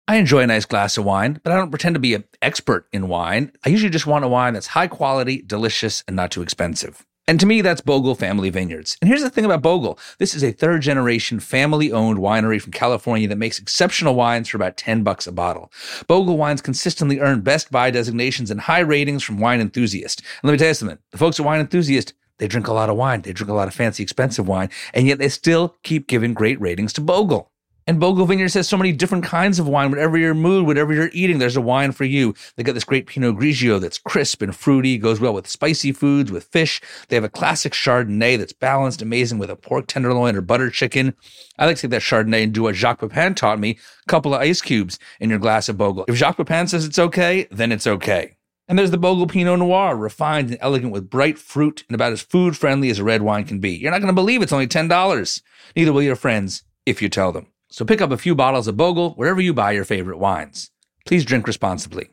I enjoy a nice glass of wine, but I don't pretend to be an expert in wine. I usually just want a wine that's high quality, delicious, and not too expensive. And to me, that's Bogle Family Vineyards. And here's the thing about Bogle. This is a third-generation, family-owned winery from California that makes exceptional wines for about $10 a bottle. Bogle wines consistently earn Best Buy designations and high ratings from Wine Enthusiast. And let me tell you something. The folks at Wine Enthusiast, they drink a lot of wine. They drink a lot of fancy, expensive wine. And yet they still keep giving great ratings to Bogle. And Bogle Vineyards has so many different kinds of wine. Whatever your mood, whatever you're eating, there's a wine for you. They got this great Pinot Grigio that's crisp and fruity, goes well with spicy foods, with fish. They have a classic Chardonnay that's balanced, amazing with a pork tenderloin or butter chicken. I like to take that Chardonnay and do what Jacques Pepin taught me, a couple of ice cubes in your glass of Bogle. If Jacques Pepin says it's okay, then it's okay. And there's the Bogle Pinot Noir, refined and elegant with bright fruit and about as food-friendly as a red wine can be. You're not going to believe it's only $10. Neither will your friends if you tell them. So pick up a few bottles of Bogle wherever you buy your favorite wines. Please drink responsibly.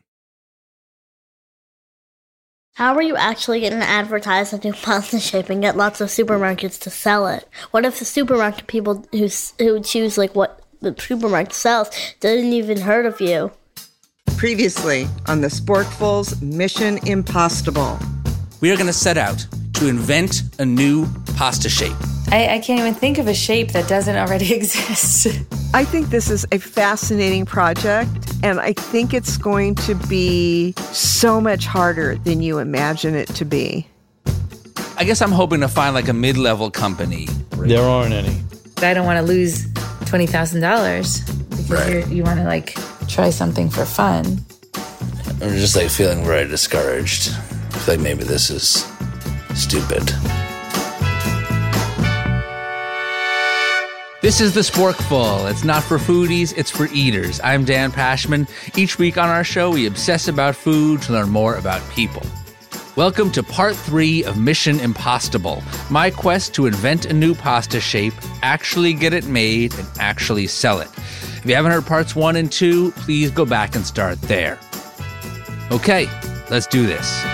How are you actually going to advertise a new pasta shape and get lots of supermarkets to sell it? What if the supermarket people who choose like what the supermarket sells didn't even heard of you? Previously on the Sporkfuls Mission Impossible. We are going to set out to invent a new pasta shape. I can't even think of a shape that doesn't already exist. I think this is a fascinating project, and I think it's going to be so much harder than you imagine it to be. I guess I'm hoping to find like a mid-level company. There aren't any. I don't want to lose $20,000 because you want to like try something for fun. I'm just like feeling very discouraged. I feel like maybe this is stupid. This is The Sporkful. It's not for foodies, it's for eaters. I'm Dan Pashman. Each week on our show, we obsess about food to learn more about people. Welcome to part 3 of Mission Impossible, my quest to invent a new pasta shape, actually get it made, and actually sell it. If you haven't heard parts 1 and 2, please go back and start there. Okay, let's do this.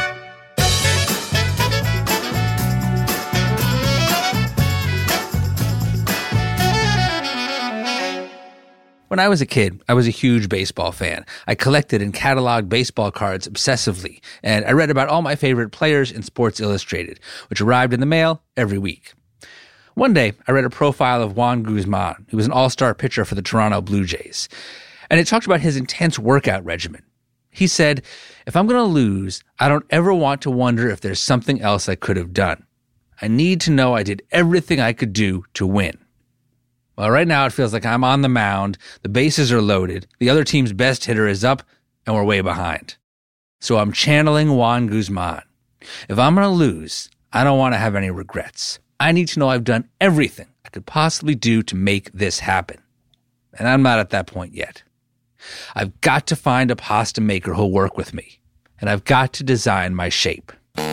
When I was a kid, I was a huge baseball fan. I collected and cataloged baseball cards obsessively, and I read about all my favorite players in Sports Illustrated, which arrived in the mail every week. One day, I read a profile of Juan Guzman, who was an all-star pitcher for the Toronto Blue Jays, and it talked about his intense workout regimen. He said, "If I'm going to lose, I don't ever want to wonder if there's something else I could have done. I need to know I did everything I could do to win." Well, right now it feels like I'm on the mound, the bases are loaded, the other team's best hitter is up, and we're way behind. So I'm channeling Juan Guzman. If I'm going to lose, I don't want to have any regrets. I need to know I've done everything I could possibly do to make this happen. And I'm not at that point yet. I've got to find a pasta maker who'll work with me, and I've got to design my shape.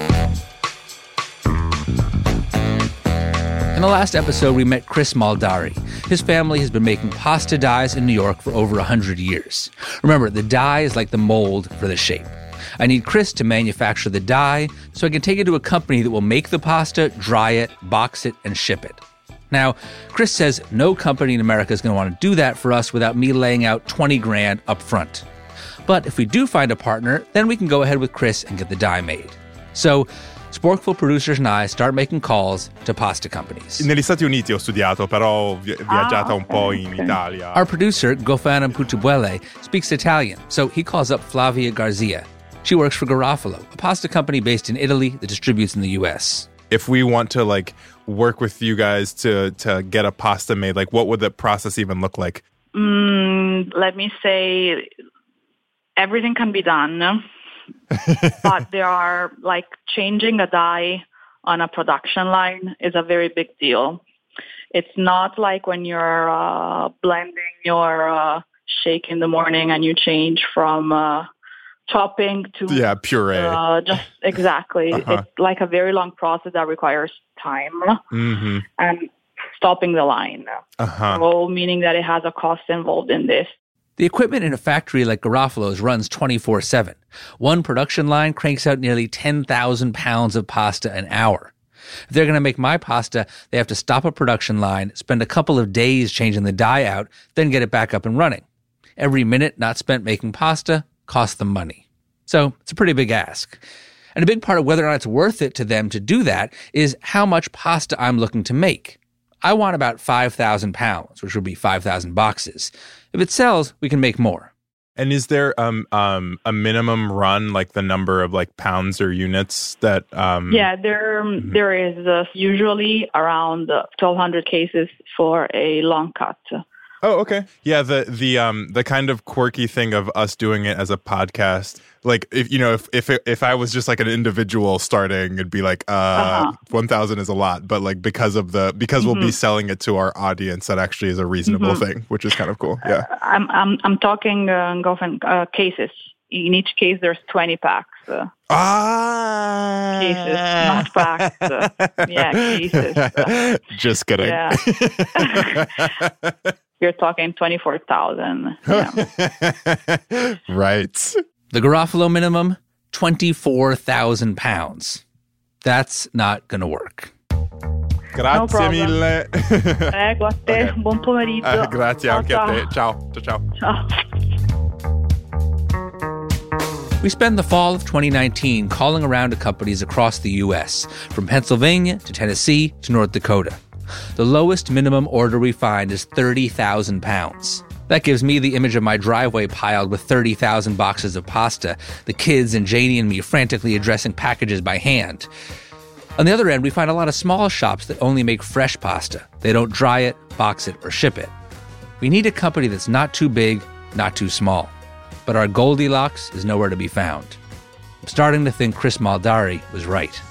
In the last episode, we met Chris Maldari. His family has been making pasta dies in New York for over 100 years. Remember, the die is like the mold for the shape. I need Chris to manufacture the die so I can take it to a company that will make the pasta, dry it, box it, and ship it. Now, Chris says no company in America is going to want to do that for us without me laying out $20,000 up front. But if we do find a partner, then we can go ahead with Chris and get the die made. So, Sporkful producers and I start making calls to pasta companies. Negli Stati Uniti ho studiato, però ho viaggiata un po' in Italia. Our producer, Gofana Putubuele, speaks Italian, so he calls up Flavia Garzia. She works for Garofalo, a pasta company based in Italy that distributes in the U.S. If we want to work with you guys to get a pasta made, what would the process even look like? Let me say, everything can be done. But there are changing a die on a production line is a very big deal. It's not like when you're blending your shake in the morning and you change from chopping to puree. Just exactly. It's like a very long process that requires time and stopping the line. So meaning that it has a cost involved in this. The equipment in a factory like Garofalo's runs 24/7. One production line cranks out nearly 10,000 pounds of pasta an hour. If they're going to make my pasta, they have to stop a production line, spend a couple of days changing the die out, then get it back up and running. Every minute not spent making pasta costs them money. So it's a pretty big ask. And a big part of whether or not it's worth it to them to do that is how much pasta I'm looking to make. I want about 5,000 pounds, which would be 5,000 boxes. If it sells, we can make more. And is there a minimum run, like the number of like pounds or units that? Yeah, there is usually around 1,200 cases for a long cut. Oh, okay. Yeah, the kind of quirky thing of us doing it as a podcast, like if I was just like an individual starting, it'd be like 1,000 is a lot, but like because we'll be selling it to our audience, that actually is a reasonable thing, which is kind of cool. Yeah, I'm talking cases. In each case, there's 20 packs. Cases, not packs. Yeah, cases. Just kidding. Yeah. You're talking 24,000. Yeah. Right. The Garofalo minimum, 24,000 pounds. That's not going to work. Grazie mille. Prego, a te. Okay. Buon pomeriggio. Grazie anche a te. Ciao. Ciao. Ciao. We spend the fall of 2019 calling around to companies across the U.S., from Pennsylvania to Tennessee to North Dakota. The lowest minimum order we find is 30,000 pounds. That gives me the image of my driveway piled with 30,000 boxes of pasta, the kids and Janie and me frantically addressing packages by hand. On the other end, we find a lot of small shops that only make fresh pasta. They don't dry it, box it, or ship it. We need a company that's not too big, not too small. But our Goldilocks is nowhere to be found. I'm starting to think Chris Maldari was right.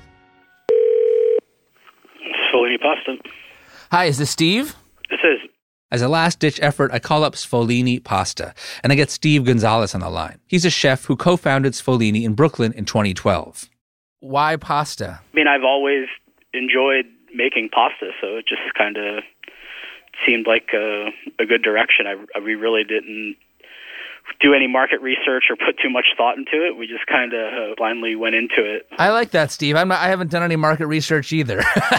Sfolini Pasta. Hi, is this Steve? This is. As a last-ditch effort, I call up Sfolini Pasta, and I get Steve Gonzalez on the line. He's a chef who co-founded Sfolini in Brooklyn in 2012. Why pasta? I mean, I've always enjoyed making pasta, so it just kind of seemed like a good direction. We really didn't do any market research or put too much thought into it. We just kind of blindly went into it. I like that, Steve. I haven't done any market research either.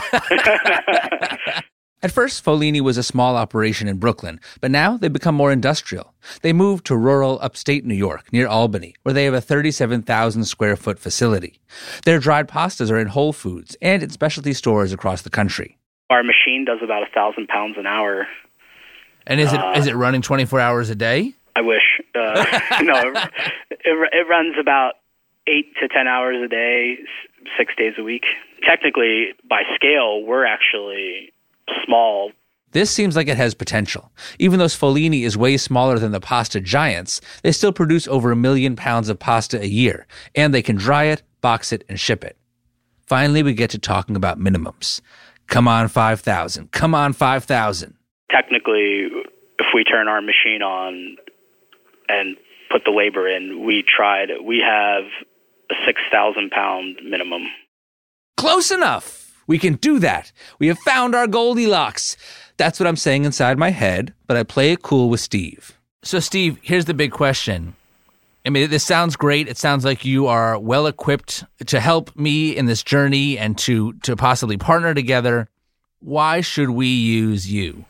At first, Sfolini was a small operation in Brooklyn, but now they've become more industrial. They moved to rural upstate New York, near Albany, where they have a 37,000 square foot facility. Their dried pastas are in Whole Foods and in specialty stores across the country. Our machine does about 1,000 pounds an hour. And is it running 24 hours a day? I wish. No, it runs about 8 to 10 hours a day, 6 days a week. Technically, by scale, we're actually small. This seems like it has potential. Even though Sfolini is way smaller than the pasta giants, they still produce over 1 million pounds of pasta a year, and they can dry it, box it, and ship it. Finally, we get to talking about minimums. Come on, 5,000. Come on, 5,000. Technically, if we turn our machine on and put the labor in, we have a 6,000 pound minimum. Close enough. We can do that. We have found our Goldilocks. That's what I'm saying inside my head, but I play it cool with Steve. So, Steve, here's the big question. I mean, this sounds great. It sounds like you are well equipped to help me in this journey and to possibly partner together. Why should we use you?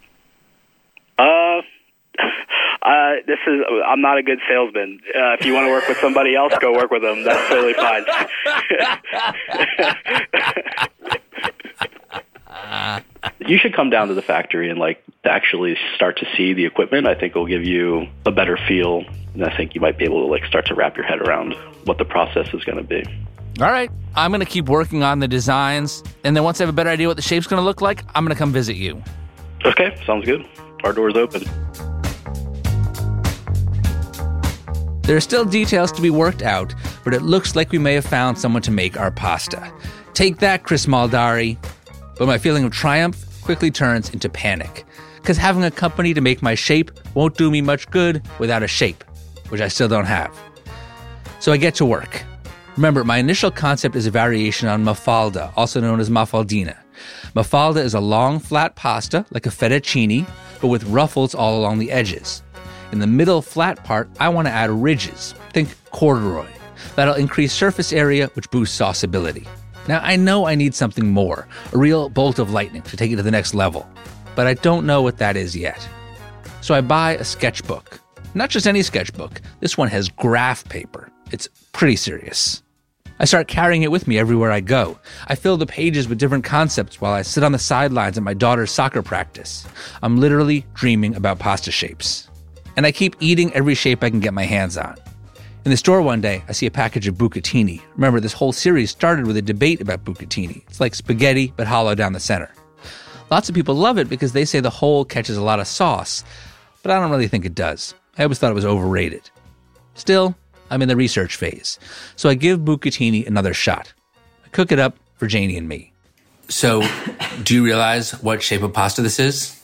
I'm not a good salesman. If you want to work with somebody else, go work with them. That's totally fine. You should come down to the factory and actually start to see the equipment. I think it'll give you a better feel, and I think you might be able to start to wrap your head around what the process is going to be. All right. I'm going to keep working on the designs, and then once I have a better idea what the shape's going to look like, I'm going to come visit you. Okay, sounds good. Our door's open. There are still details to be worked out, but it looks like we may have found someone to make our pasta. Take that, Chris Maldari. But my feeling of triumph quickly turns into panic, because having a company to make my shape won't do me much good without a shape, which I still don't have. So I get to work. Remember, my initial concept is a variation on mafalda, also known as mafaldina. Mafalda is a long, flat pasta, like a fettuccine, but with ruffles all along the edges. In the middle flat part, I want to add ridges. Think corduroy. That'll increase surface area, which boosts sauceability. Now, I know I need something more, a real bolt of lightning to take it to the next level, but I don't know what that is yet. So I buy a sketchbook. Not just any sketchbook. This one has graph paper. It's pretty serious. I start carrying it with me everywhere I go. I fill the pages with different concepts while I sit on the sidelines at my daughter's soccer practice. I'm literally dreaming about pasta shapes. And I keep eating every shape I can get my hands on. In the store one day, I see a package of bucatini. Remember, this whole series started with a debate about bucatini. It's like spaghetti, but hollow down the center. Lots of people love it because they say the whole catches a lot of sauce, but I don't really think it does. I always thought it was overrated. Still, I'm in the research phase, so I give bucatini another shot. I cook it up for Janie and me. So, do you realize what shape of pasta this is?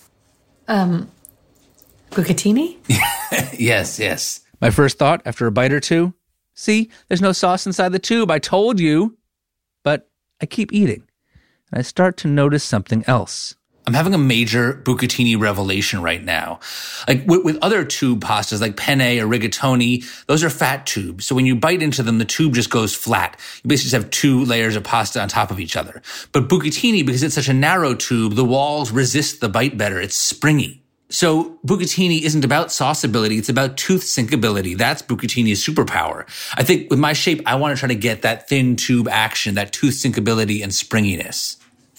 Bucatini? Yes. My first thought after a bite or two, see, there's no sauce inside the tube, I told you. But I keep eating, and I start to notice something else. I'm having a major bucatini revelation right now. Like with other tube pastas like penne or rigatoni, those are fat tubes. So when you bite into them, the tube just goes flat. You basically just have two layers of pasta on top of each other. But bucatini, because it's such a narrow tube, the walls resist the bite better. It's springy. So bucatini isn't about sauceability. It's about tooth sinkability. That's bucatini's superpower. I think with my shape, I want to try to get that thin tube action, that tooth sinkability and springiness.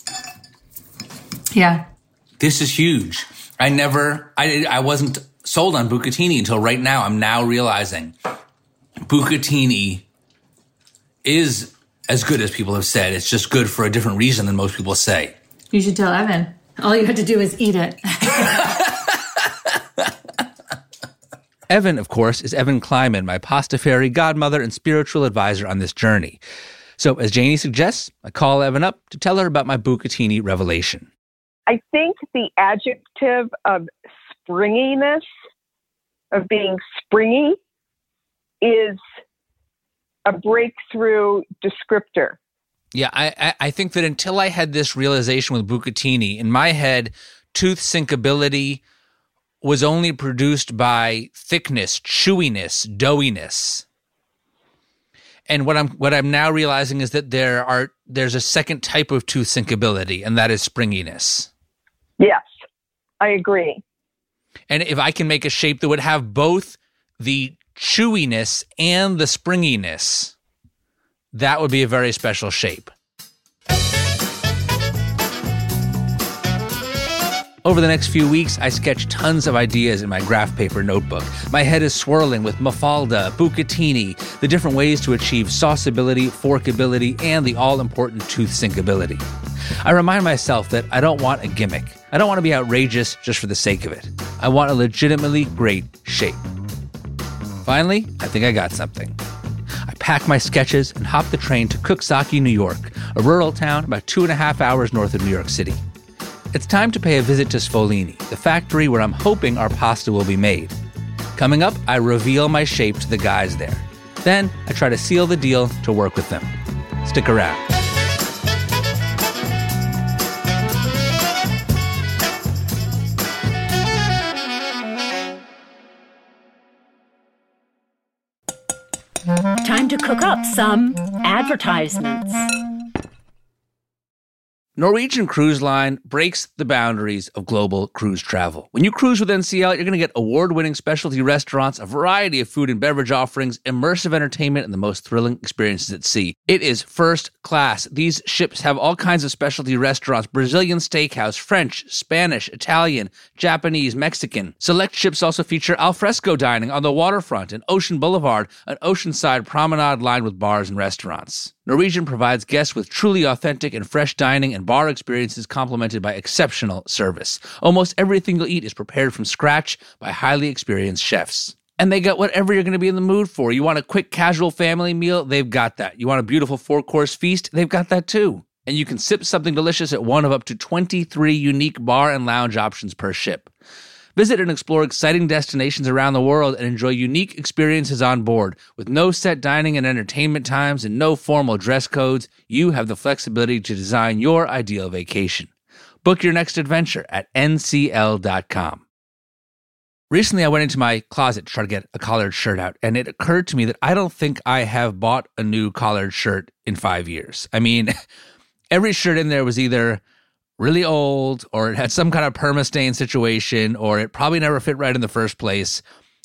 Yeah. This is huge. I wasn't sold on bucatini until right now. I'm now realizing bucatini is as good as people have said. It's just good for a different reason than most people say. You should tell Evan. All you have to do is eat it. Evan, of course, is Evan Kleiman, my pasta fairy godmother and spiritual advisor on this journey. So as Janie suggests, I call Evan up to tell her about my bucatini revelation. I think the adjective of springiness, of being springy, is a breakthrough descriptor. Yeah, I think that until I had this realization with bucatini, in my head, tooth sinkability was only produced by thickness, chewiness, doughiness. And what I'm now realizing is that there's a second type of tooth sinkability, and that is springiness. Yes, I agree. And if I can make a shape that would have both the chewiness and the springiness, that would be a very special shape. Over the next few weeks, I sketch tons of ideas in my graph paper notebook. My head is swirling with mafalda, bucatini, the different ways to achieve sauceability, forkability, and the all-important tooth sinkability. I remind myself that I don't want a gimmick. I don't want to be outrageous just for the sake of it. I want a legitimately great shape. Finally, I think I got something. I pack my sketches and hop the train to Coxsackie, New York, a rural town about 2.5 hours north of New York City. It's time to pay a visit to Sfolini, the factory where I'm hoping our pasta will be made. Coming up, I reveal my shape to the guys there. Then, I try to seal the deal to work with them. Stick around. Time to cook up some advertisements. Norwegian Cruise Line breaks the boundaries of global cruise travel. When you cruise with NCL, you're going to get award-winning specialty restaurants, a variety of food and beverage offerings, immersive entertainment, and the most thrilling experiences at sea. It is first class. These ships have all kinds of specialty restaurants: Brazilian steakhouse, French, Spanish, Italian, Japanese, Mexican. Select ships also feature alfresco dining on the waterfront and Ocean Boulevard, an oceanside promenade lined with bars and restaurants. Norwegian provides guests with truly authentic and fresh dining and bar experiences complemented by exceptional service. Almost everything you'll eat is prepared from scratch by highly experienced chefs. And they got whatever you're going to be in the mood for. You want a quick, casual family meal? They've got that. You want a beautiful 4-course feast? They've got that too. And you can sip something delicious at one of up to 23 unique bar and lounge options per ship. Visit and explore exciting destinations around the world and enjoy unique experiences on board. With no set dining and entertainment times and no formal dress codes, you have the flexibility to design your ideal vacation. Book your next adventure at ncl.com. Recently, I went into my closet to try to get a collared shirt out, and it occurred to me that I don't think I have bought a new collared shirt in 5 years. I mean, every shirt in there was either really old, or it had some kind of perma-stain situation, or it probably never fit right in the first place.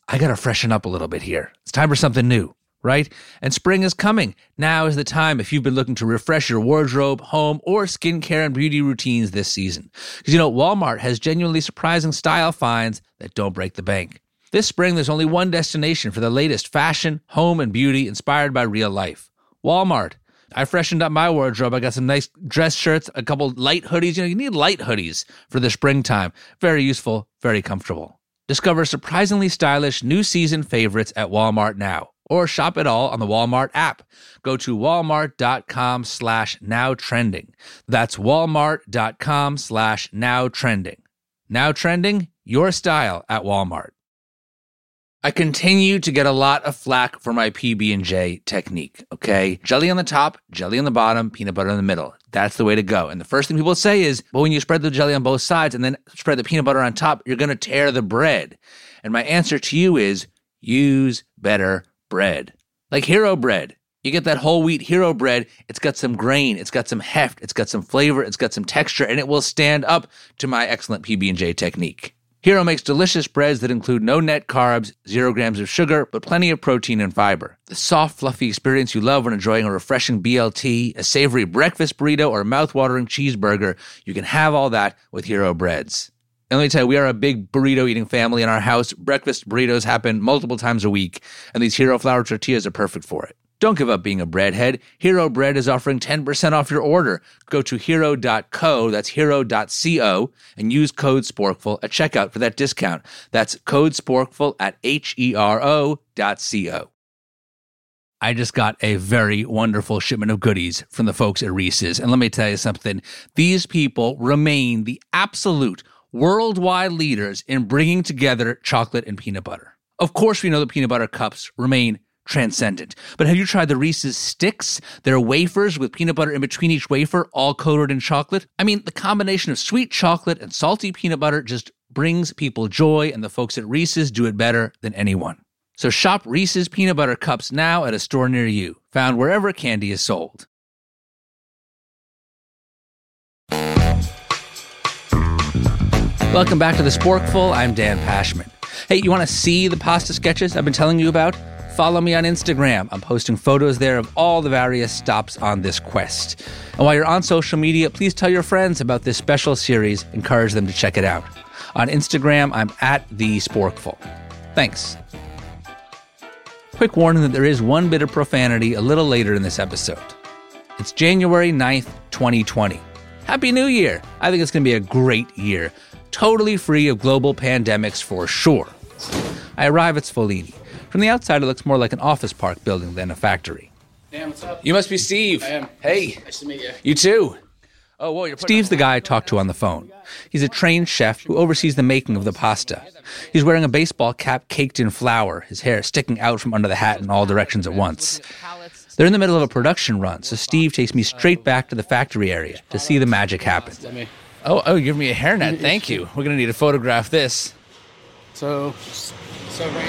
I got to freshen up a little bit here. It's time for something new, right? And spring is coming. Now is the time if you've been looking to refresh your wardrobe, home, or skincare and beauty routines this season. Because Walmart has genuinely surprising style finds that don't break the bank. This spring, there's only one destination for the latest fashion, home, and beauty inspired by real life. Walmart. I freshened up my wardrobe. I got some nice dress shirts, a couple light hoodies. You need light hoodies for the springtime. Very useful, very comfortable. Discover surprisingly stylish new season favorites at Walmart now, or shop it all on the Walmart app. Go to walmart.com/nowtrending. That's walmart.com/nowtrending. Now trending, your style at Walmart. I continue to get a lot of flack for my PB&J technique, okay? Jelly on the top, jelly on the bottom, peanut butter in the middle. That's the way to go. And the first thing people say is, well, when you spread the jelly on both sides and then spread the peanut butter on top, you're going to tear the bread. And my answer to you is, use better bread. Like Hero Bread. You get that whole wheat Hero Bread. It's got some grain. It's got some heft. It's got some flavor. It's got some texture. And it will stand up to my excellent PB&J technique. Hero makes delicious breads that include no net carbs, 0 grams of sugar, but plenty of protein and fiber. The soft, fluffy experience you love when enjoying a refreshing BLT, a savory breakfast burrito, or a mouth-watering cheeseburger, you can have all that with Hero Breads. And let me tell you, we are a big burrito-eating family in our house. Breakfast burritos happen multiple times a week, and these Hero flour tortillas are perfect for it. Don't give up being a breadhead. Hero Bread is offering 10% off your order. Go to hero.co, that's hero.co, and use code SPORKFUL at checkout for that discount. That's code SPORKFUL at hero.co. I just got a very wonderful shipment of goodies from the folks at Reese's. And let me tell you something. These people remain the absolute worldwide leaders in bringing together chocolate and peanut butter. Of course, we know the peanut butter cups remain transcendent. But have you tried the Reese's Sticks? They're wafers with peanut butter in between each wafer, all coated in chocolate. I mean, the combination of sweet chocolate and salty peanut butter just brings people joy, and the folks at Reese's do it better than anyone. So shop Reese's Peanut Butter Cups now at a store near you, found wherever candy is sold. Welcome back to The Sporkful. I'm Dan Pashman. Hey, you want to see the pasta sketches I've been telling you about? Follow me on Instagram. I'm posting photos there of all the various stops on this quest. And while you're on social media, please tell your friends about this special series. Encourage them to check it out. On Instagram, I'm at The Sporkful. Thanks. Quick warning that there is one bit of profanity a little later in this episode. It's January 9th, 2020. Happy New Year! I think it's going to be a great year. Totally free of global pandemics for sure. I arrive at Sfolini. From the outside, it looks more like an office park building than a factory. Dan, what's up? You must be Steve. I am. Hey. Nice to meet you. You too. Oh, whoa, Steve's the guy I talked to on the phone. He's a trained chef who oversees the making of the pasta. He's wearing a baseball cap caked in flour, his hair sticking out from under the hat in all directions at once. They're in the middle of a production run, so Steve takes me straight back to the factory area to see the magic happen. Oh, you give me a hairnet. Thank you. We're going to need to photograph this. So right.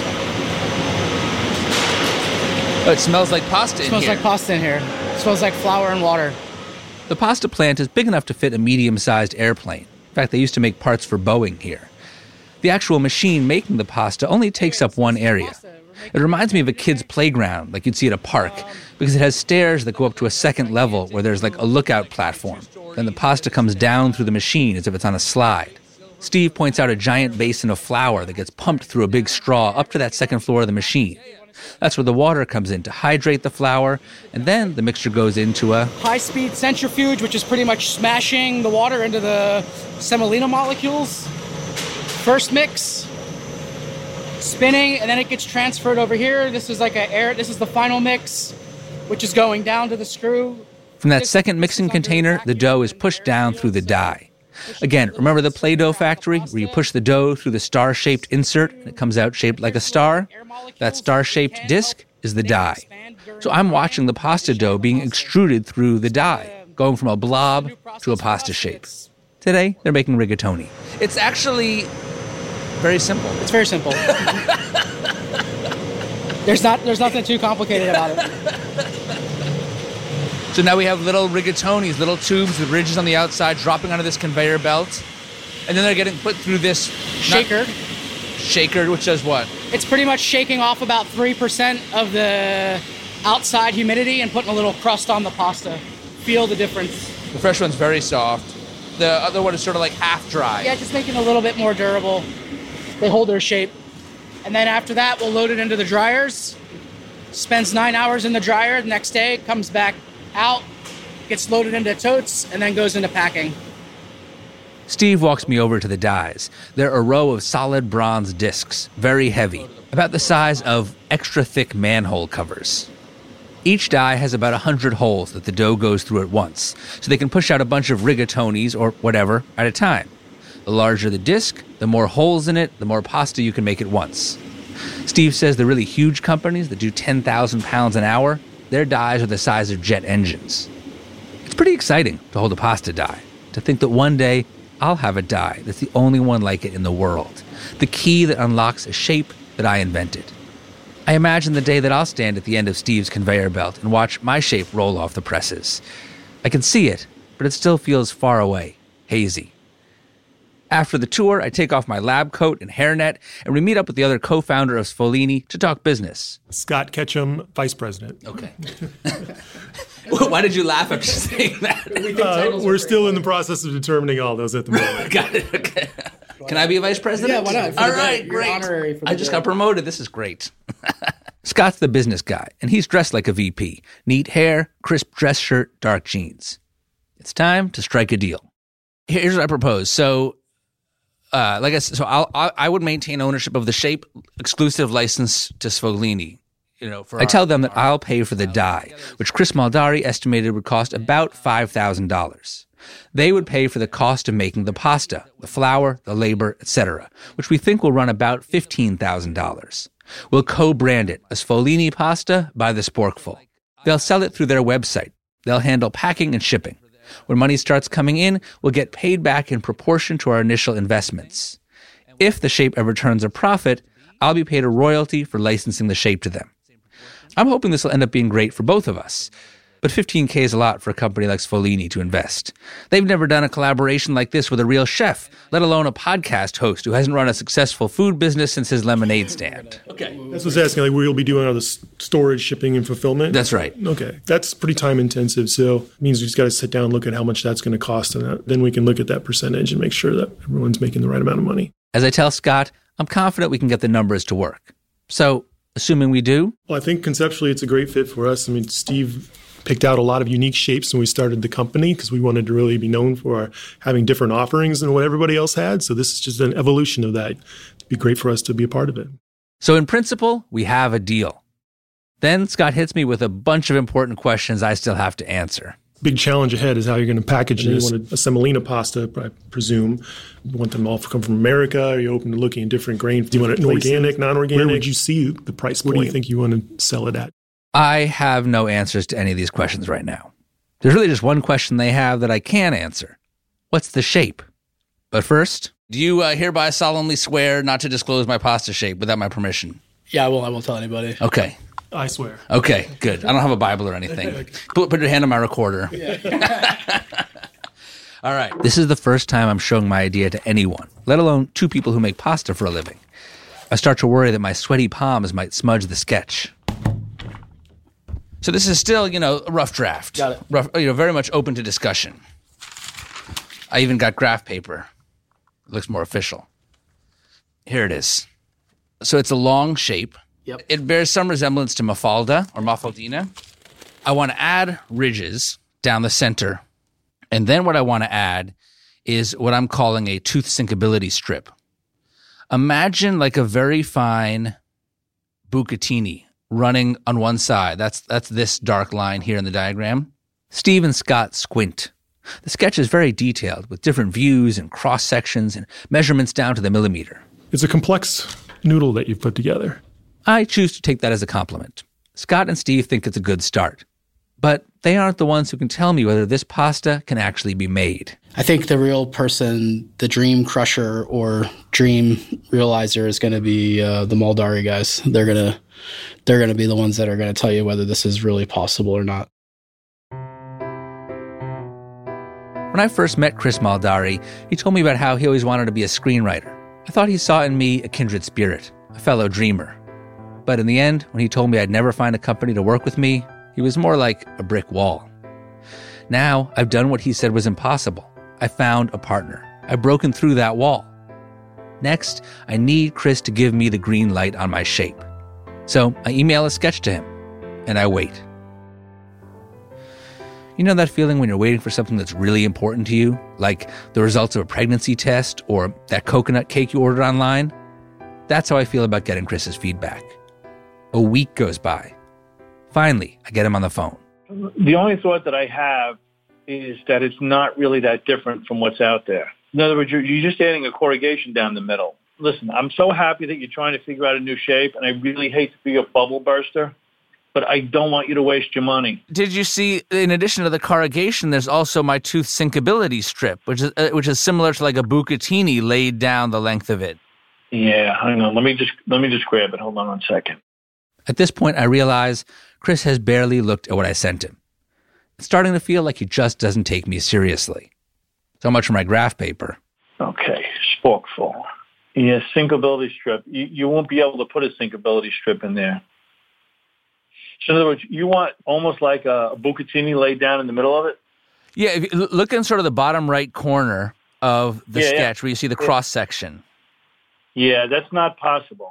Oh, it smells like pasta in here. It smells like pasta in here. It smells like flour and water. The pasta plant is big enough to fit a medium-sized airplane. In fact, they used to make parts for Boeing here. The actual machine making the pasta only takes up one area. It reminds me of a kid's playground, like you'd see at a park, because it has stairs that go up to a second level where there's like a lookout platform. Then the pasta comes down through the machine as if it's on a slide. Steve points out a giant basin of flour that gets pumped through a big straw up to that second floor of the machine. That's where the water comes in to hydrate the flour, and then the mixture goes into a high-speed centrifuge, which is pretty much smashing the water into the semolina molecules. First mix, spinning, and then it gets transferred over here. This is this is the final mix, which is going down to the screw. From that second mixing container, the dough is pushed down through the die. Again, remember the Play-Doh factory where you push the dough through the star-shaped insert and it comes out shaped like a star? That star-shaped disc is the die. So I'm watching the pasta dough being extruded through the die, going from a blob to a pasta shape. Today, they're making rigatoni. It's actually very simple. It's very simple. There's nothing too complicated about it. So now we have little rigatonis, little tubes with ridges on the outside dropping onto this conveyor belt. And then they're getting put through this shaker. Shaker, which does what? It's pretty much shaking off about 3% of the outside humidity and putting a little crust on the pasta. Feel the difference. The fresh one's very soft. The other one is sort of like half dry. Yeah, just making it a little bit more durable. They hold their shape. And then after that, we'll load it into the dryers. Spends 9 hours in the dryer. The next day, comes back out, gets loaded into totes, and then goes into packing. Steve walks me over to the dies. They're a row of solid bronze discs, very heavy, about the size of extra thick manhole covers. Each die has about 100 holes that the dough goes through at once, so they can push out a bunch of rigatonis or whatever at a time. The larger the disc, the more holes in it, the more pasta you can make at once. Steve says the really huge companies that do 10,000 pounds an hour, their dies are the size of jet engines. It's pretty exciting to hold a pasta die, to think that one day I'll have a die that's the only one like it in the world, the key that unlocks a shape that I invented. I imagine the day that I'll stand at the end of Steve's conveyor belt and watch my shape roll off the presses. I can see it, but it still feels far away, hazy. After the tour, I take off my lab coat and hairnet, and we meet up with the other co-founder of Sfolini to talk business. Scott Ketchum, vice president. Okay. Why did you laugh after saying that? We're still in the process of determining all those at the moment. Got it, okay. Can I be a vice president? Yeah, why not? All right, great. Honorary for the I just day. got promoted. This is great. Scott's the business guy, and he's dressed like a VP. Neat hair, crisp dress shirt, dark jeans. It's time to strike a deal. Here's what I propose. So, like I said, I would maintain ownership of the shape, exclusive license to Sfolini. I tell them that I'll pay for the die, which Chris Maldari estimated would cost about $5,000. They would pay for the cost of making the pasta, the flour, the labor, etc., which we think will run about $15,000. We'll co-brand it as Sfolini Pasta by the Sporkful. They'll sell it through their website. They'll handle packing and shipping. When money starts coming in, we'll get paid back in proportion to our initial investments. If the shape ever turns a profit, I'll be paid a royalty for licensing the shape to them. I'm hoping this will end up being great for both of us. But $15K is a lot for a company like Sfolini to invest. They've never done a collaboration like this with a real chef, let alone a podcast host who hasn't run a successful food business since his lemonade stand. Okay. That's what I was asking, like, where you'll be doing all the storage, shipping, and fulfillment? That's right. Okay. That's pretty time intensive, so it means we just got to sit down and look at how much that's going to cost, and then we can look at that percentage and make sure that everyone's making the right amount of money. As I tell Scott, I'm confident we can get the numbers to work. So, assuming we do? Well, I think conceptually it's a great fit for us. I mean, Steve picked out a lot of unique shapes when we started the company because we wanted to really be known for having different offerings than what everybody else had. So this is just an evolution of that. It'd be great for us to be a part of it. So in principle, we have a deal. Then Scott hits me with a bunch of important questions I still have to answer. Big challenge ahead is how you're going to package this. You want a semolina pasta, I presume. You want them all to come from America? Are you open to looking at different grains? Do you want it organic, non-organic? Where would you see the price point? What do you think you want to sell it at? I have no answers to any of these questions right now. There's really just one question they have that I can answer. What's the shape? But first, do you hereby solemnly swear not to disclose my pasta shape without my permission? Yeah, I won't tell anybody. Okay. I swear. Okay, good. I don't have a Bible or anything. Put your hand on my recorder. All right. This is the first time I'm showing my idea to anyone, let alone two people who make pasta for a living. I start to worry that my sweaty palms might smudge the sketch. So this is still, a rough draft. Got it. Rough, very much open to discussion. I even got graph paper. It looks more official. Here it is. So it's a long shape. Yep. It bears some resemblance to Mafalda or Mafaldina. I want to add ridges down the center. And then what I want to add is what I'm calling a tooth syncability strip. Imagine like a very fine bucatini running on one side. That's this dark line here in the diagram. Steve and Scott squint. The sketch is very detailed with different views and cross sections and measurements down to the millimeter. It's a complex noodle that you've put together. I choose to take that as a compliment. Scott and Steve think it's a good start. But they aren't the ones who can tell me whether this pasta can actually be made. I think the real person, the dream crusher or dream realizer is going to be the Maldari guys. They're going to be the ones that are going to tell you whether this is really possible or not. When I first met Chris Maldari, he told me about how he always wanted to be a screenwriter. I thought he saw in me a kindred spirit. a fellow dreamer. But in the end, when he told me I'd never find a company to work with me, he was more like a brick wall. Now, I've done what he said was impossible. I found a partner. I've broken through that wall. Next, I need Chris to give me the green light on my shape. So I email a sketch to him, and I wait. You know that feeling when you're waiting for something that's really important to you, like the results of a pregnancy test or that coconut cake you ordered online? That's how I feel about getting Chris's feedback. A week goes by. Finally, I get him on the phone. The only thought that I have is that it's not really that different from what's out there. In other words, you're just adding a corrugation down the middle. Listen, I'm so happy that you're trying to figure out a new shape, and I really hate to be a bubble burster, but I don't want you to waste your money. Did you see, in addition to the corrugation, there's also my tooth syncability strip, which is similar to like a bucatini laid down the length of it. Yeah, hang on. Let me just grab it. Hold on 1 second. At this point, I realize Chris has barely looked at what I sent him. It's starting to feel like he just doesn't take me seriously. So much for my graph paper. Okay, sporkful. Yeah, syncability strip. You won't be able to put a syncability strip in there. So in other words, you want almost like a bucatini laid down in the middle of it? Yeah, if you look in sort of the bottom right corner of the sketch where you see the cross-section. Yeah, that's not possible.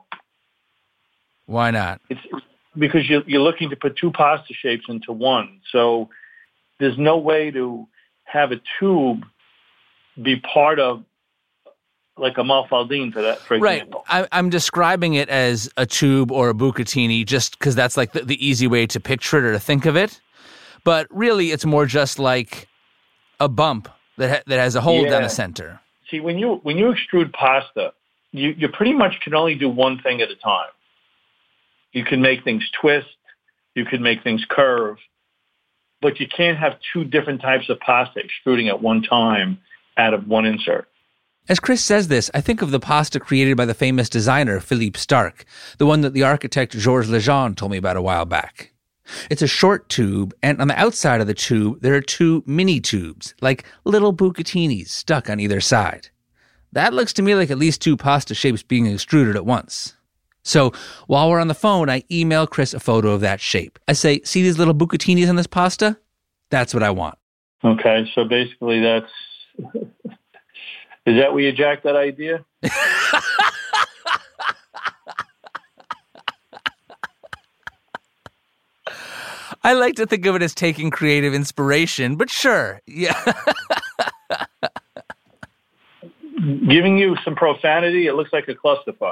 Why not? It's because you're looking to put two pasta shapes into one. So there's no way to have a tube be part of like a Malfaldine for example. Right. I'm describing it as a tube or a bucatini just because that's like the easy way to picture it or to think of it. But really, it's more just like a bump that has a hole down the center. See, when you extrude pasta, you pretty much can only do one thing at a time. You can make things twist, you can make things curve, but you can't have two different types of pasta extruding at one time out of one insert. As Chris says this, I think of the pasta created by the famous designer Philippe Starck, the one that the architect Georges Lejeune told me about a while back. It's a short tube, and on the outside of the tube, there are two mini tubes, like little bucatinis stuck on either side. That looks to me like at least two pasta shapes being extruded at once. So while we're on the phone, I email Chris a photo of that shape. I say, see these little bucatinis on this pasta? That's what I want. Okay, so basically that's... Is that where you jacked that idea? I like to think of it as taking creative inspiration, but sure, yeah. Giving you some profanity, it looks like a clusterfuck.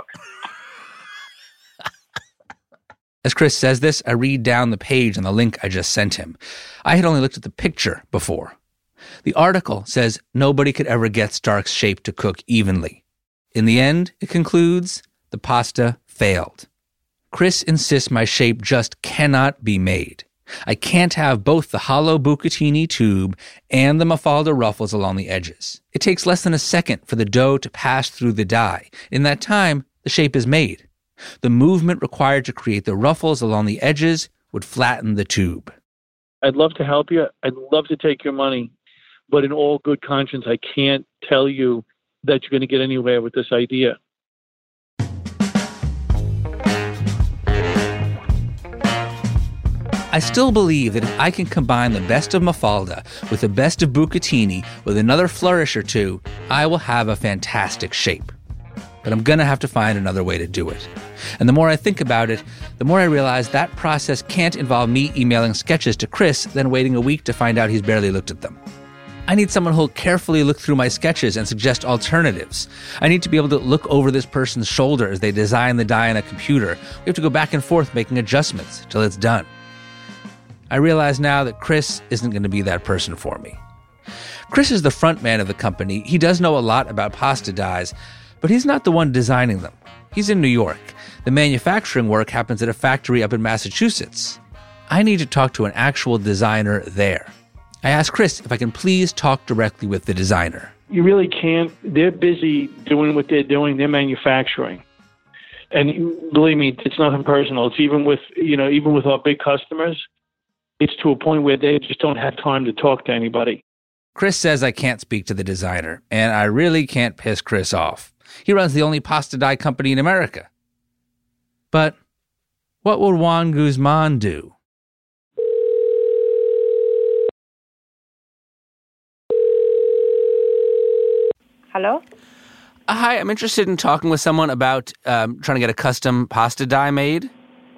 As Chris says this, I read down the page on the link I just sent him. I had only looked at the picture before. The article says nobody could ever get Starck's shape to cook evenly. In the end, it concludes, the pasta failed. Chris insists my shape just cannot be made. I can't have both the hollow bucatini tube and the Mafalda ruffles along the edges. It takes less than a second for the dough to pass through the die. In that time, the shape is made. The movement required to create the ruffles along the edges would flatten the tube. I'd love to help you. I'd love to take your money. But in all good conscience, I can't tell you that you're going to get anywhere with this idea. I still believe that if I can combine the best of Mafalda with the best of bucatini with another flourish or two, I will have a fantastic shape. But I'm going to have to find another way to do it. And the more I think about it, the more I realize that process can't involve me emailing sketches to Chris, then waiting a week to find out he's barely looked at them. I need someone who'll carefully look through my sketches and suggest alternatives. I need to be able to look over this person's shoulder as they design the die on a computer. We have to go back and forth making adjustments till it's done. I realize now that Chris isn't going to be that person for me. Chris is the front man of the company. He does know a lot about pasta dies, but he's not the one designing them. He's in New York. The manufacturing work happens at a factory up in Massachusetts. I need to talk to an actual designer there. I asked Chris if I can please talk directly with the designer. You really can't. They're busy doing what they're doing. They're manufacturing. And believe me, it's nothing personal. It's even with our big customers, it's to a point where they just don't have time to talk to anybody. Chris says I can't speak to the designer, and I really can't piss Chris off. He runs the only pasta die company in America. But what would Juan Guzman do? Hello? Hi, I'm interested in talking with someone about trying to get a custom pasta die made.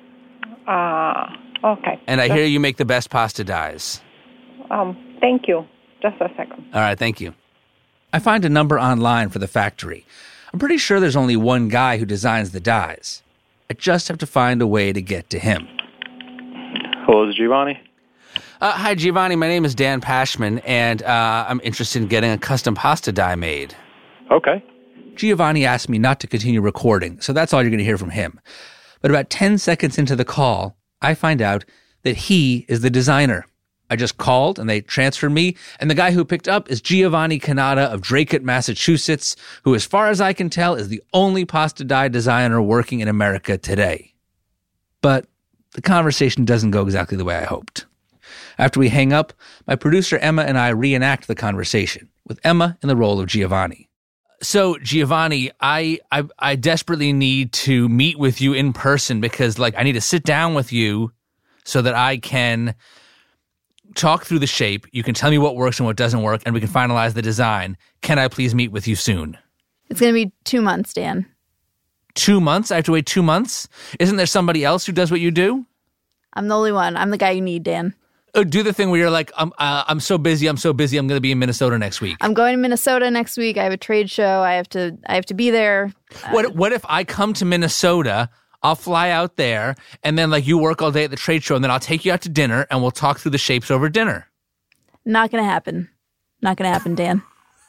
Okay. And I hear you make the best pasta dies. Thank you. Just a second. All right, thank you. I find a number online for the factory. I'm pretty sure there's only one guy who designs the dies. I just have to find a way to get to him. Hello, is it Giovanni? Hi, Giovanni. My name is Dan Pashman, and I'm interested in getting a custom pasta die made. Okay. Giovanni asked me not to continue recording, so that's all you're going to hear from him. But about 10 seconds into the call, I find out that he is the designer. I just called, and they transferred me, and the guy who picked up is Giovanni Canada of Dracut, Massachusetts, who, as far as I can tell, is the only pasta die designer working in America today. But the conversation doesn't go exactly the way I hoped. After we hang up, my producer Emma and I reenact the conversation, with Emma in the role of Giovanni. So, Giovanni, I desperately need to meet with you in person because, I need to sit down with you so that I can talk through the shape. You can tell me what works and what doesn't work, and we can finalize the design. Can I please meet with you soon? It's going to be 2 months, Dan. 2 months? I have to wait 2 months? Isn't there somebody else who does what you do? I'm the only one. I'm the guy you need, Dan. Do the thing where you're like, I'm so busy, I'm going to be in Minnesota next week. I'm going to Minnesota next week. I have a trade show. I have to be there. What if I come to Minnesota, I'll fly out there, and then you work all day at the trade show, and then I'll take you out to dinner, and we'll talk through the shapes over dinner? Not going to happen. Not going to happen, Dan.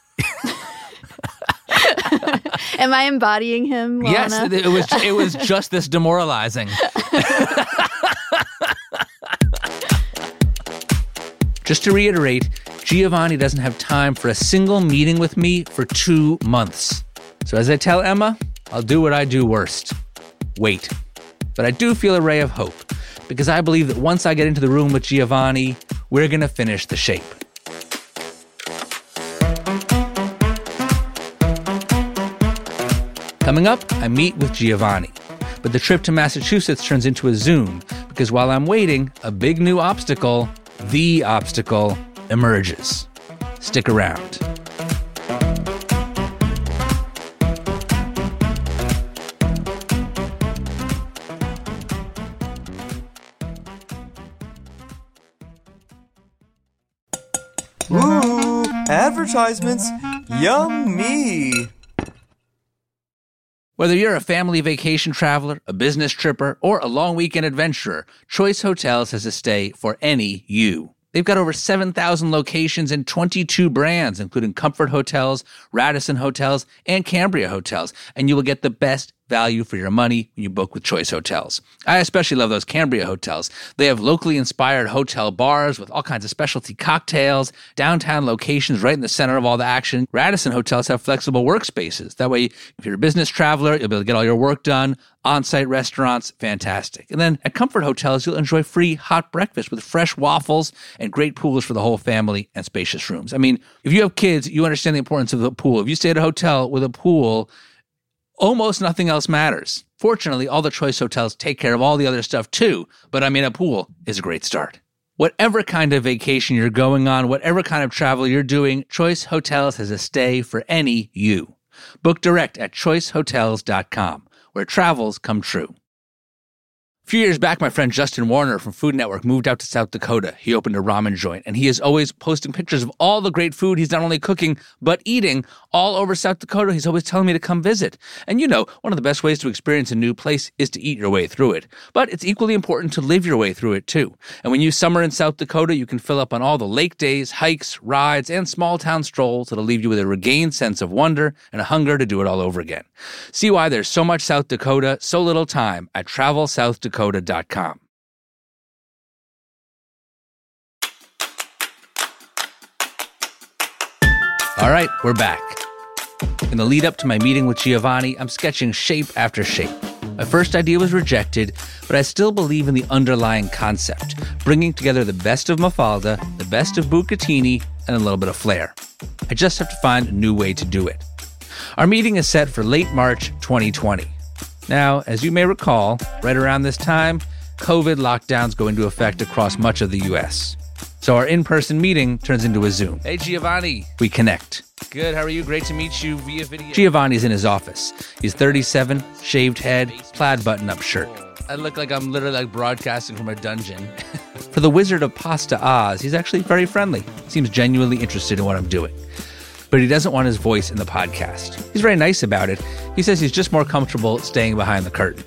Am I embodying him, Lana? Yes, it was just this demoralizing. Just to reiterate, Giovanni doesn't have time for a single meeting with me for 2 months. So as I tell Emma, I'll do what I do worst. Wait. But I do feel a ray of hope, because I believe that once I get into the room with Giovanni, we're going to finish the shape. Coming up, I meet with Giovanni. But the trip to Massachusetts turns into a Zoom, because while I'm waiting, a big new obstacle, the obstacle, emerges. Stick around. Ooh, advertisements. Yummy. Whether you're a family vacation traveler, a business tripper, or a long weekend adventurer, Choice Hotels has a stay for any you. They've got over 7,000 locations and 22 brands, including Comfort Hotels, Radisson Hotels, and Cambria Hotels, and you will get the best value for your money when you book with Choice Hotels. I especially love those Cambria Hotels. They have locally inspired hotel bars with all kinds of specialty cocktails, downtown locations right in the center of all the action. Radisson Hotels have flexible workspaces. That way, if you're a business traveler, you'll be able to get all your work done. On-site restaurants, fantastic. And then at Comfort Hotels, you'll enjoy free hot breakfast with fresh waffles and great pools for the whole family and spacious rooms. I mean, if you have kids, you understand the importance of the pool. If you stay at a hotel with a pool, almost nothing else matters. Fortunately, all the Choice Hotels take care of all the other stuff too, but a pool is a great start. Whatever kind of vacation you're going on, whatever kind of travel you're doing, Choice Hotels has a stay for any you. Book direct at choicehotels.com, where travels come true. A few years back, my friend Justin Warner from Food Network moved out to South Dakota. He opened a ramen joint, and he is always posting pictures of all the great food he's not only cooking, but eating all over South Dakota. He's always telling me to come visit. And one of the best ways to experience a new place is to eat your way through it. But it's equally important to live your way through it, too. And when you summer in South Dakota, you can fill up on all the lake days, hikes, rides, and small-town strolls that'll leave you with a regained sense of wonder and a hunger to do it all over again. See why there's so much South Dakota, so little time at TravelSouthDakota.com. All right, we're back. In the lead up to my meeting with Giovanni, I'm sketching shape after shape. My first idea was rejected, but I still believe in the underlying concept, bringing together the best of Mafalda, the best of Bucatini, and a little bit of flair. I just have to find a new way to do it. Our meeting is set for late March 2020. Now, as you may recall, right around this time, COVID lockdowns go into effect across much of the U.S. So our in-person meeting turns into a Zoom. Hey, Giovanni. We connect. Good, how are you? Great to meet you via video. Giovanni's in his office. He's 37, shaved head, plaid button-up shirt. I look like I'm literally broadcasting from a dungeon. For the Wizard of Pasta Oz, he's actually very friendly. Seems genuinely interested in what I'm doing. But he doesn't want his voice in the podcast. He's very nice about it. He says he's just more comfortable staying behind the curtain.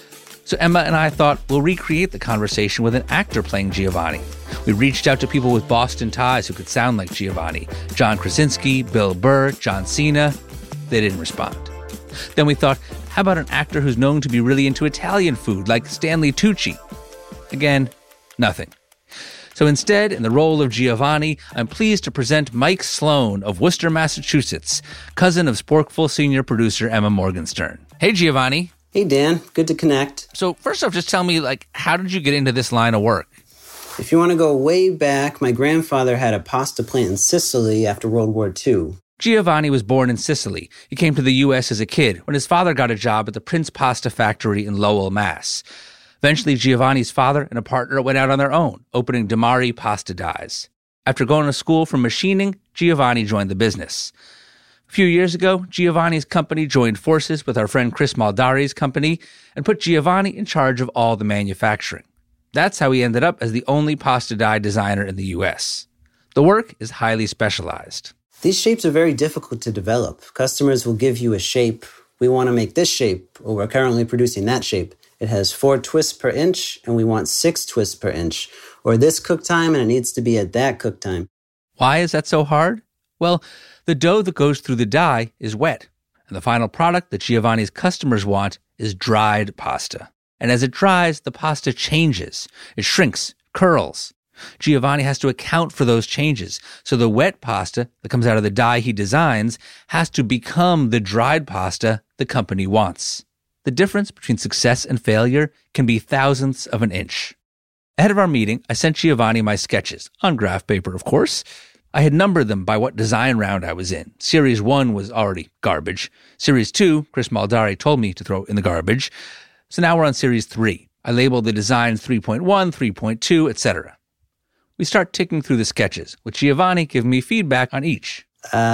So Emma and I thought we'll recreate the conversation with an actor playing Giovanni. We reached out to people with Boston ties who could sound like Giovanni. John Krasinski, Bill Burr, John Cena. They didn't respond. Then we thought, how about an actor who's known to be really into Italian food, like Stanley Tucci? Again, nothing. So instead, in the role of Giovanni, I'm pleased to present Mike Sloan of Worcester, Massachusetts, cousin of Sporkful senior producer Emma Morgenstern. Hey, Giovanni. Hey, Dan. Good to connect. So first off, just tell me, how did you get into this line of work? If you want to go way back, my grandfather had a pasta plant in Sicily after World War II. Giovanni was born in Sicily. He came to the U.S. as a kid when his father got a job at the Prince Pasta Factory in Lowell, Mass. Eventually, Giovanni's father and a partner went out on their own, opening Damari Pasta Dies. After going to school for machining, Giovanni joined the business. A few years ago, Giovanni's company joined forces with our friend Chris Maldari's company and put Giovanni in charge of all the manufacturing. That's how he ended up as the only pasta die designer in the U.S. The work is highly specialized. These shapes are very difficult to develop. Customers will give you a shape. We want to make this shape, or we're currently producing that shape. It has 4 twists per inch, and we want 6 twists per inch. Or this cook time, and it needs to be at that cook time. Why is that so hard? Well, the dough that goes through the die is wet, and the final product that Giovanni's customers want is dried pasta. And as it dries, the pasta changes. It shrinks, curls. Giovanni has to account for those changes, so the wet pasta that comes out of the die he designs has to become the dried pasta the company wants. The difference between success and failure can be thousandths of an inch. Ahead of our meeting, I sent Giovanni my sketches, on graph paper, of course. I had numbered them by what design round I was in. Series 1 was already garbage. Series 2, Chris Maldari told me to throw in the garbage. So now we're on Series 3. I labeled the designs 3.1, 3.2, etc. We start ticking through the sketches, with Giovanni giving me feedback on each.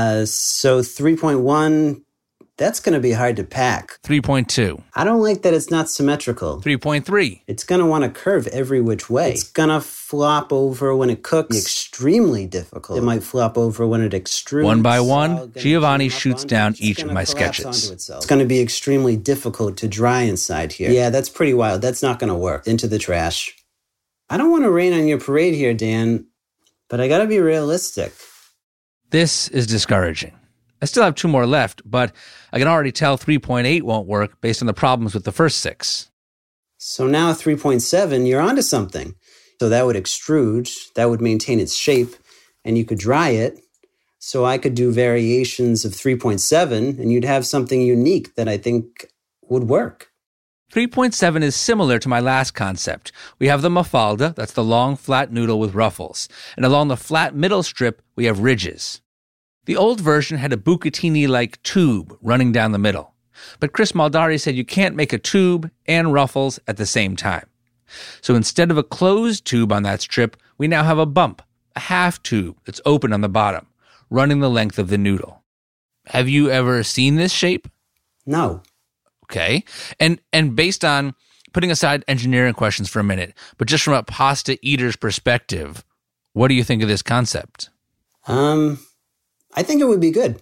So 3.1, that's going to be hard to pack. 3.2. I don't like that it's not symmetrical. 3.3. It's going to want to curve every which way. It's going to flop over when it cooks. Extremely difficult. It might flop over when it extrudes. One by one, Giovanni shoots down each of my sketches. It's going to be extremely difficult to dry inside here. Yeah, that's pretty wild. That's not going to work. Into the trash. I don't want to rain on your parade here, Dan, but I got to be realistic. This is discouraging. I still have 2 more left, but I can already tell 3.8 won't work based on the problems with the first 6. So now 3.7, you're onto something. So that would extrude, that would maintain its shape, and you could dry it. So I could do variations of 3.7, and you'd have something unique that I think would work. 3.7 is similar to my last concept. We have the mafalda, that's the long, flat noodle with ruffles. And along the flat middle strip, we have ridges. The old version had a bucatini-like tube running down the middle. But Chris Maldari said you can't make a tube and ruffles at the same time. So instead of a closed tube on that strip, we now have a bump, a half tube that's open on the bottom, running the length of the noodle. Have you ever seen this shape? No. Okay. And based on, putting aside engineering questions for a minute, but just from a pasta eater's perspective, what do you think of this concept? I think it would be good.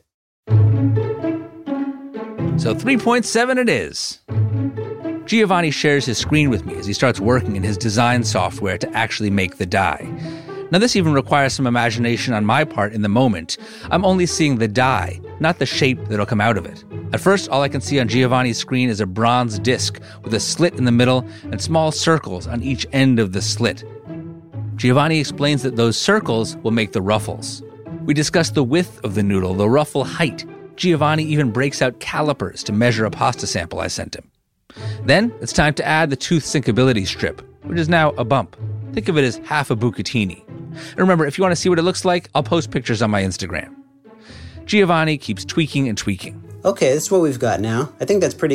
So 3.7 it is. Giovanni shares his screen with me as he starts working in his design software to actually make the die. Now this even requires some imagination on my part in the moment. I'm only seeing the die, not the shape that'll come out of it. At first, all I can see on Giovanni's screen is a bronze disc with a slit in the middle and small circles on each end of the slit. Giovanni explains that those circles will make the ruffles. We discuss the width of the noodle, the ruffle height. Giovanni even breaks out calipers to measure a pasta sample I sent him. Then it's time to add the tooth sinkability strip, which is now a bump. Think of it as half a bucatini. And remember, if you want to see what it looks like, I'll post pictures on my Instagram. Giovanni keeps tweaking and tweaking. Okay, that's what we've got now. I think that's pretty good.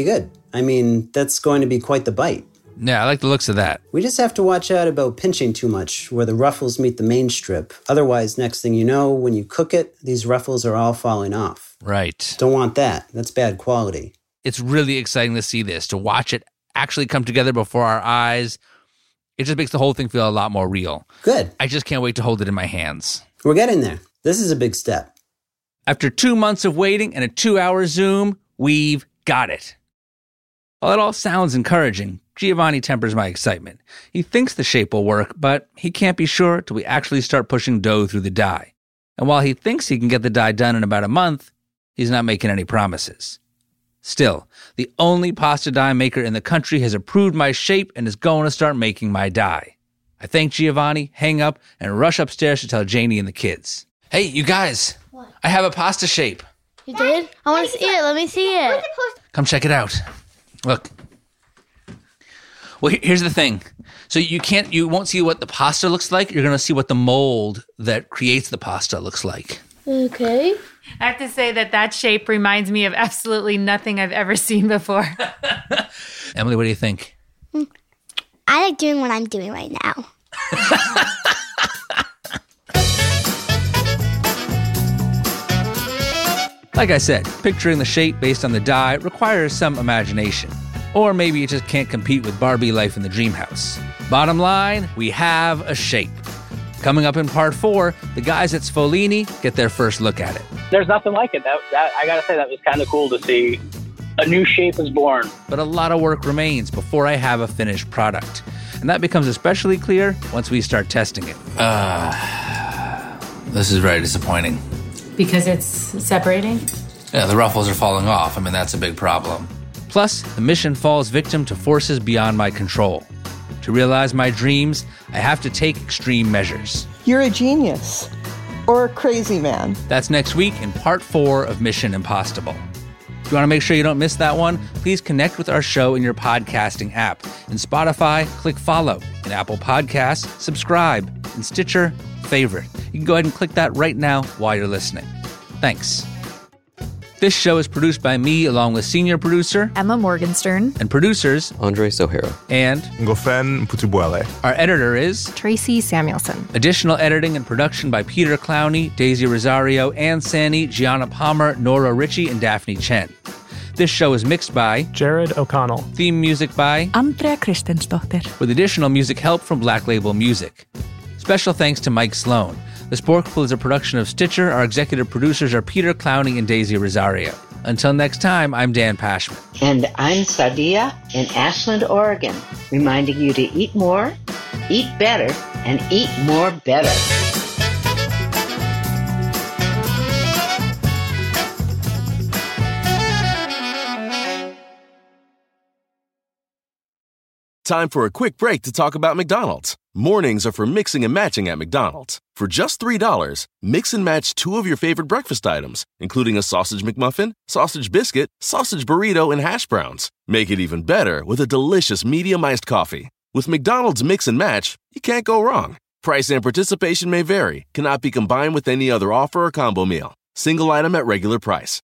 I mean, that's going to be quite the bite. Yeah, I like the looks of that. We just have to watch out about pinching too much where the ruffles meet the main strip. Otherwise, next thing you know, when you cook it, these ruffles are all falling off. Right. Don't want that. That's bad quality. It's really exciting to see this, to watch it actually come together before our eyes. It just makes the whole thing feel a lot more real. Good. I just can't wait to hold it in my hands. We're getting there. This is a big step. After 2 months of waiting and a 2-hour Zoom, we've got it. While it all sounds encouraging, Giovanni tempers my excitement. He thinks the shape will work, but he can't be sure till we actually start pushing dough through the die. And while he thinks he can get the die done in about a month, he's not making any promises. Still, the only pasta die maker in the country has approved my shape and is going to start making my die. I thank Giovanni, hang up, and rush upstairs to tell Janie and the kids. Hey, you guys, what? I have a pasta shape. You did? I want to see it. Let me see it. Come check it out. Look. Well, here's the thing. So you won't see what the pasta looks like. You're going to see what the mold that creates the pasta looks like. Okay. I have to say that shape reminds me of absolutely nothing I've ever seen before. Emily, what do you think? I like doing what I'm doing right now. Like I said, picturing the shape based on the die requires some imagination. Or maybe you just can't compete with Barbie life in the dream house. Bottom line, we have a shape. Coming up in part 4, the guys at Sfolini get their first look at it. There's nothing like it. That I gotta say, that was kind of cool to see. A new shape is born. But a lot of work remains before I have a finished product. And that becomes especially clear once we start testing it. This is very disappointing. Because it's separating? Yeah, the ruffles are falling off. I mean, that's a big problem. Plus, the mission falls victim to forces beyond my control. To realize my dreams, I have to take extreme measures. You're a genius. Or a crazy man. That's next week in part 4 of Mission Impossible. If you want to make sure you don't miss that one, please connect with our show in your podcasting app. In Spotify, click follow. In Apple Podcasts, subscribe. In Stitcher, favorite. You can go ahead and click that right now while you're listening. Thanks. This show is produced by me along with senior producer Emma Morgenstern and producers Andre Sohara and Ngofen Mputubuele. Our editor is Tracy Samuelson. Additional editing and production by Peter Clowney, Daisy Rosario, Ann Sani, Gianna Palmer, Nora Ritchie, and Daphne Chen. This show is mixed by Jared O'Connell. Theme music by Andrea Kristensdottir. With additional music help from Black Label Music. Special thanks to Mike Sloan. The Sporkful is a production of Stitcher. Our executive producers are Peter Clowney and Daisy Rosario. Until next time, I'm Dan Pashman. And I'm Sadia in Ashland, Oregon, reminding you to eat more, eat better, and eat more better. Time for a quick break to talk about McDonald's. Mornings are for mixing and matching at McDonald's. For just $3, mix and match 2 of your favorite breakfast items, including a sausage McMuffin, sausage biscuit, sausage burrito, and hash browns. Make it even better with a delicious medium iced coffee. With McDonald's Mix and Match, you can't go wrong. Price and participation may vary, cannot be combined with any other offer or combo meal. Single item at regular price.